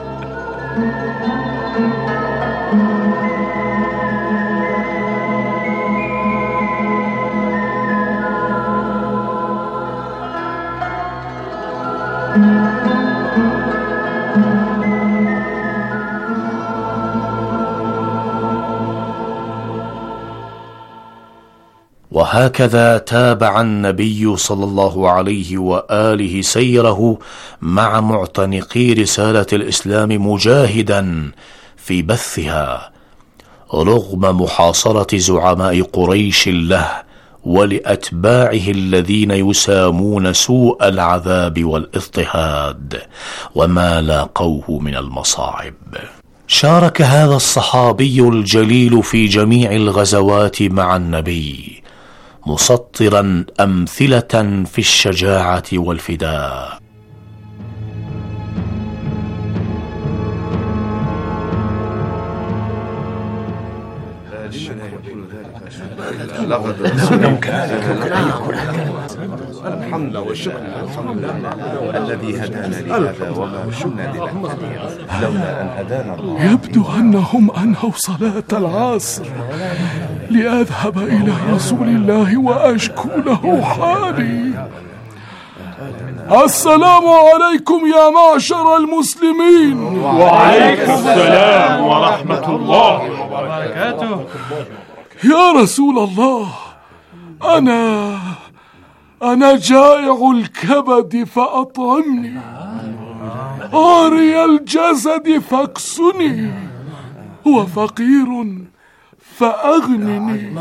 S20: وهكذا تابع النبي صلى الله عليه وآله سيره مع معتنقي رسالة الإسلام مجاهدا في بثها رغم محاصرة زعماء قريش له ولأتباعه الذين يسامون سوء العذاب والاضطهاد وما لاقوه من المصاعب. شارك هذا الصحابي الجليل في جميع الغزوات مع النبي، مسطرا أمثلة في الشجاعة والفداء.
S3: الحمد والشكر الذي هدانا لهذا وما كنا لنهتدي لولا أن هدانا الله.
S4: يبدو أنهم أنهوا صلاة العصر لأذهب إلى رسول الله وأشكو له حالي. السلام عليكم يا معشر المسلمين.
S1: وعليكم السلام ورحمة الله وبركاته.
S4: يا رسول الله، أنا جائع الكبد فأطعمني، عاري الجسد فاكسني، وفقير فأغنني.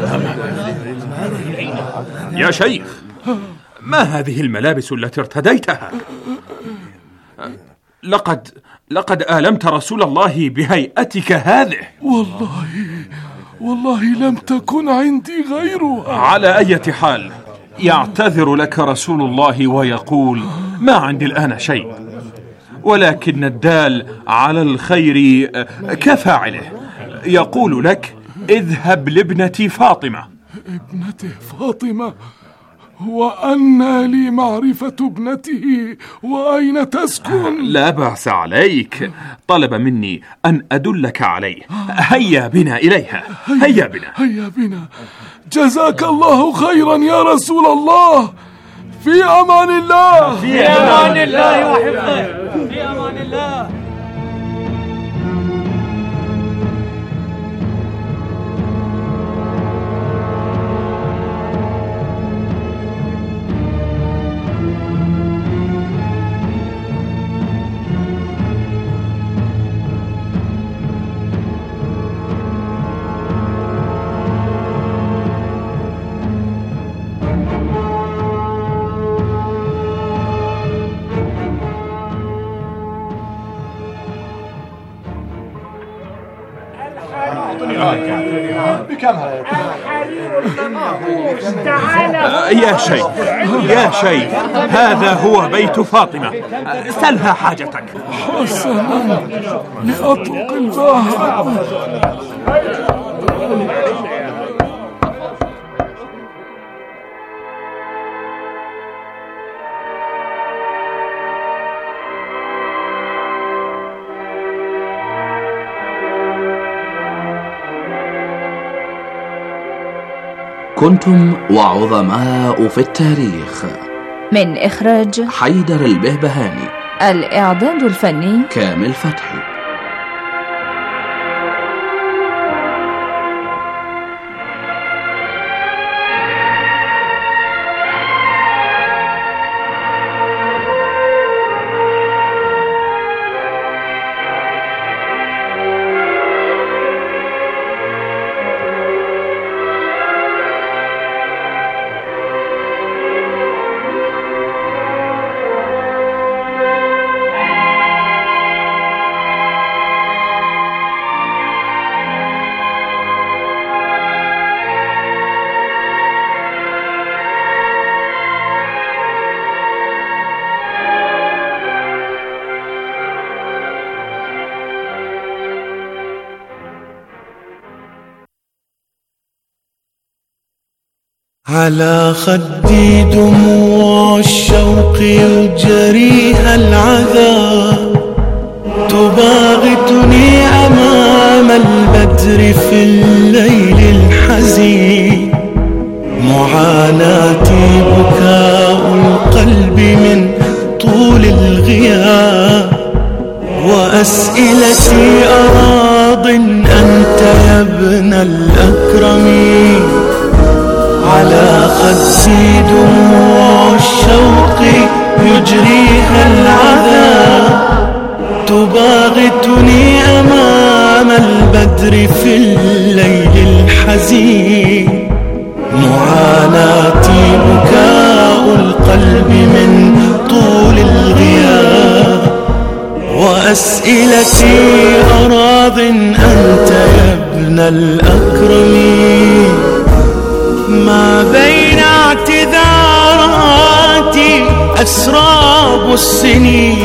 S19: يا شيخ، ما هذه الملابس التي ارتديتها؟ لقد آلمت رسول الله بهيئتك هذه.
S4: والله لم تكن عندي غيرها.
S19: على أي حال، يعتذر لك رسول الله ويقول: ما عندي الآن شيء، ولكن الدال على الخير كفاعله. يقول لك: اذهب لابنتي فاطمة.
S4: ابنته فاطمة؟ وأنى لي معرفة ابنته وأين تسكن؟
S19: لا بأس عليك، طلب مني أن أدلك عليه. هيا بنا إليها، هيا بنا.
S4: جزاك الله خيرا يا رسول الله. في أمان الله.
S5: في أمان الله وحفظه. في أمان الله.
S19: يا شيخ، هذا هو بيت فاطمة، سلها حاجتك.
S4: حسنا، لأطلق الباب.
S14: كنتم وعظماء في التاريخ،
S15: من إخراج
S14: حيدر البهبهاني،
S15: الإعداد الفني
S14: كامل فتحي.
S6: على خدي دموع الشوق يجريها العذاب، تباغتني أمام البدر في الليل الحزين. معاناتي بكاء القلب من طول الغياب، وأسئلتي أراض أنت يا ابن الأكرمين. على خدي دموع الشوق يجريها العذاب، تباغتني أمام البدر في الليل الحزين. معاناتي بكاء القلب من طول الغياب، وأسئلتي أراض أنت يا ابن الأكرمين. ما بين اعتذاراتي أسراب السنين،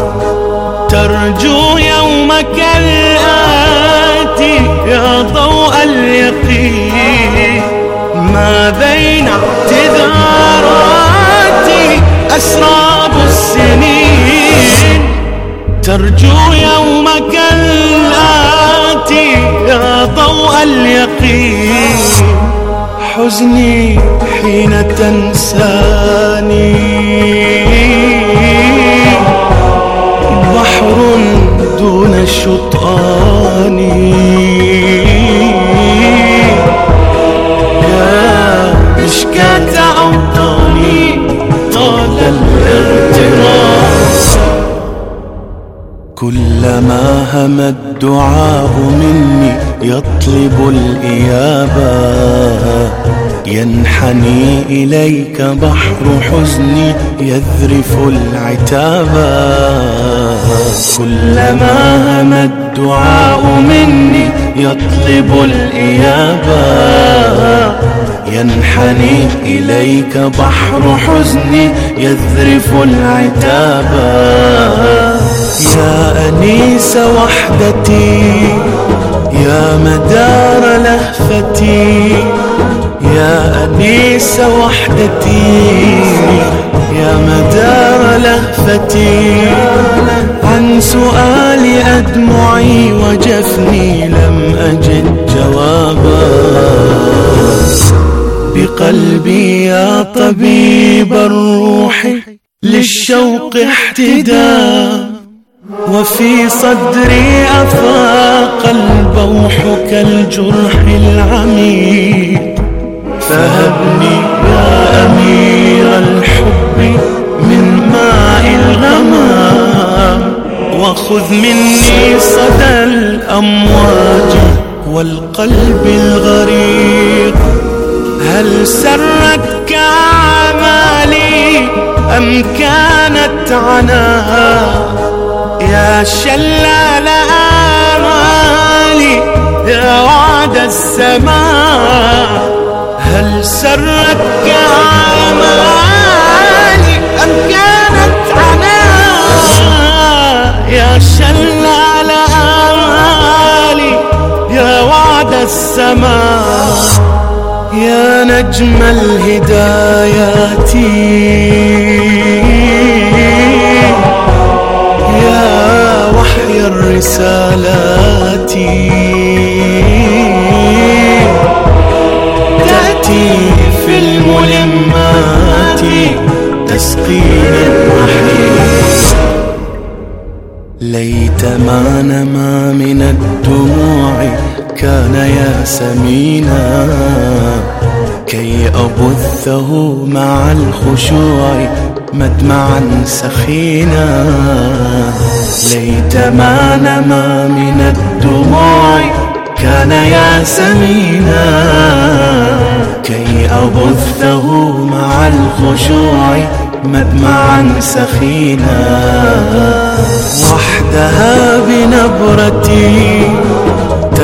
S6: ترجو يومك الآتي يا ضوء اليقين. ما بين اعتذاراتي أسراب السنين، ترجو يومك الآتي يا ضوء اليقين. حزني حين تنساني بحر دون الشطآن، يا مشكاة أوطاني طال الاغتراب. كلما هم الدعاء مني يطلب الإيابة، ينحني إليك بحر حزني يذرف العتابا. كلما هم الدعاء مني يطلب الإيابة، ينحني إليك بحر حزني يذرف العتابا. يا أنيس وحدتي، يا مدار لهفتي، يا أنيس وحدتي، يا مدار لهفتي. عن سؤالي أدمعي وجفني لم أجد جوابا. بقلبي يا طبيب الروح للشوق احتداء، وفي صدري أفاق البوح كالجرح العميق. فهبني يا أمير الحب من ماء الغمام، وخذ مني صدى الأمواج والقلب الغريق. هل سرتك أعمالي أم كانت عناها؟ يا شلال آمالي يا وعد السماء. هل سرتك أعمالي أم كانت عناها؟ يا شلال آمالي يا وعد السماء. يا نجم الهدايات، يا وحي الرسالات، تأتي في الملمات تسقيني الرحيق. ليت ما نما من الدموع كان يا سمينا، كي أبثه مع الخشوع مدمعا سخينا. ليت ما نما من الدموع كان يا سمينا، كي أبثه مع الخشوع مدمعا سخينا. وحدها بنبرتي